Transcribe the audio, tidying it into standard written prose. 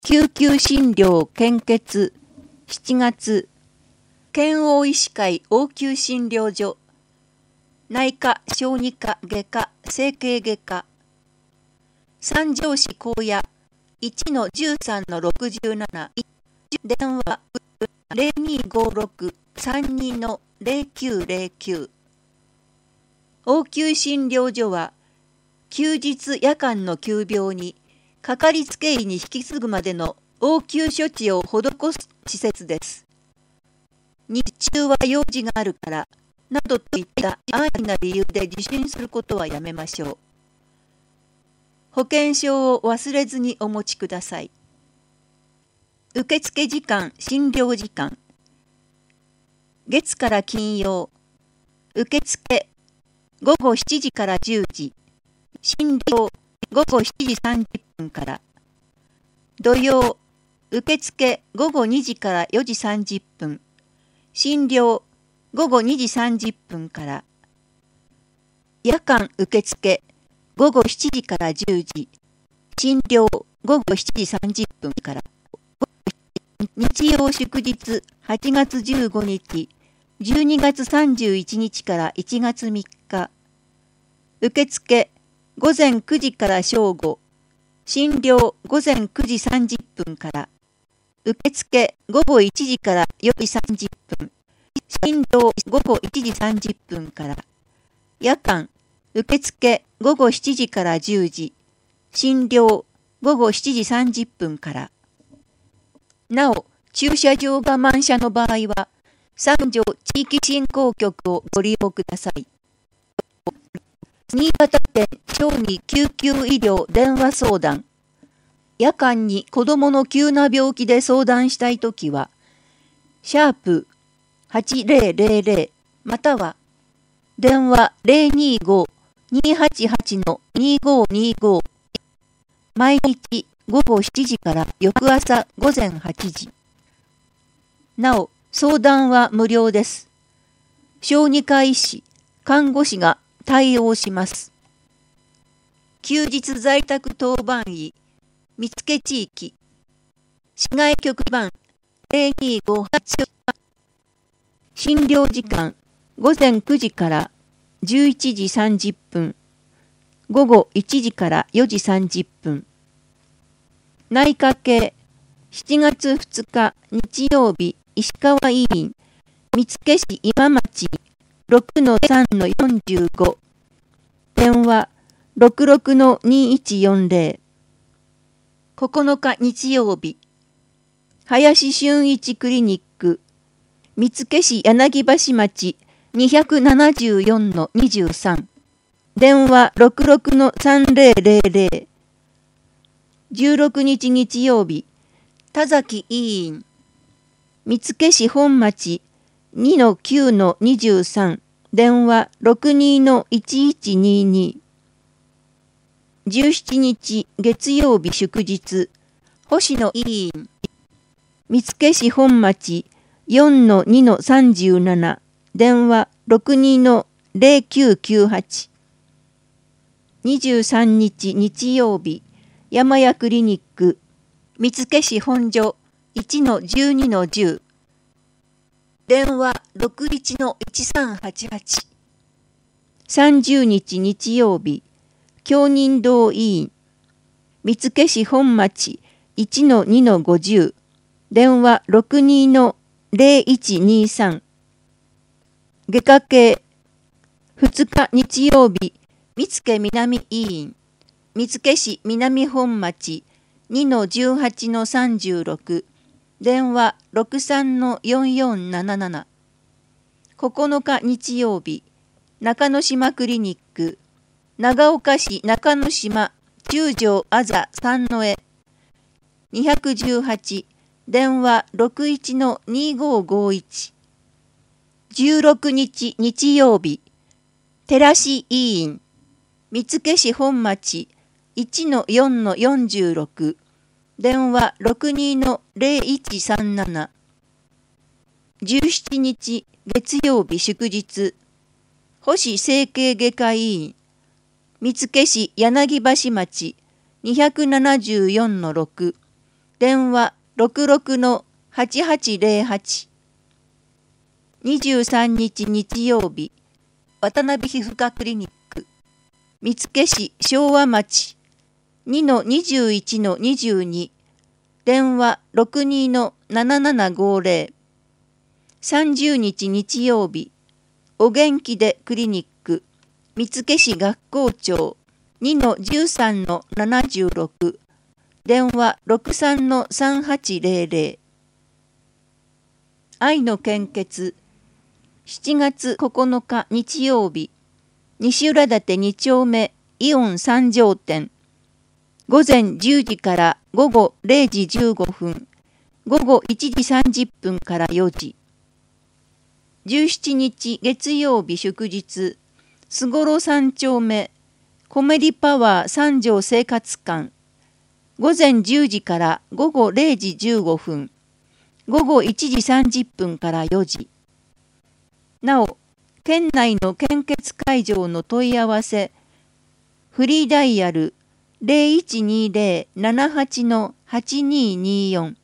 救急診療献血7月県央医師会応急診療所内科小児科外科整形外科三条市高野 1-13-67 電話 0256-32-0909 応急診療所は休日夜間の急病にかかりつけ医に引き継ぐまでの応急処置を施す施設です。日中は用事があるからなどといった安易な理由で受診することはやめましょう。保険証を忘れずにお持ちください。受付時間、診療時間。月から金曜。受付午後7時から10時。診療午後7時30分から。土曜受付午後2時から4時30分。診療午後2時30分から。夜間受付午後7時から10時。診療午後7時30分から。日曜祝日8月15日、12月31日から1月3日。受付午前9時から正午。診療午前9時30分から。受付午後1時から4時30分。診療午後1時30分から。夜間受付午後7時から10時。診療午後7時30分から。なお、駐車場が満車の場合は、三条地域振興局をご利用ください。新潟県小児救急医療電話相談。夜間に子どもの急な病気で相談したいときは、#8000または、電話025-288-2525。毎日午後7時から翌朝午前8時。なお、相談は無料です。小児科医師、看護師が対応します。休日在宅当番医、見附地域、市外局番0258。診療時間、午前9時から11時30分、午後1時から4時30分。内科系、7月2日日曜日、石川医院、見附市今町 6-3-45。電話66-2140。9日日曜日、林俊一クリニック、見附市柳橋町 274-23。電話66-3000。16日日曜日、田崎医院、見附市本町 2-9-23。電話62-1122。17日月曜日祝日、星野医院、見附市本町 4-2-37。電話62-0998。23日日曜日、山谷クリニック、見附市本所 1-12-10。電話61-1388。30日日曜日、京人堂医院、見附市本町 1-2-50。電話62-0123。外科系、2日日曜日、見附南医院、見附市南本町 2-18-36。電話63-4477。9日日曜日、中之島クリニック、長岡市中之島中条あざ三の絵 218。電話61-2551。16日日曜日、寺市医院、見附市本町 1-4-46。電話62-0137。17日月曜日祝日、星整形外科医院、見附市柳橋町 274-6。 電話66-8808。23日日曜日、渡辺皮膚科クリニック、見附市昭和町 2-21-22、電話62-7750。30日日曜日、お元気でクリニック、見附市学校長 2-13-76、電話63-3800。愛の献血、7月9日日曜日、西浦館2丁目イオン三条店、午前10時から午後0時15分、午後1時30分から4時。17日月曜日祝日、すごろ3丁目、コメリパワー三条生活館、午前10時から午後0時15分、午後1時30分から4時。なお、県内の献血会場の問い合わせ、フリーダイヤル0120-78-8224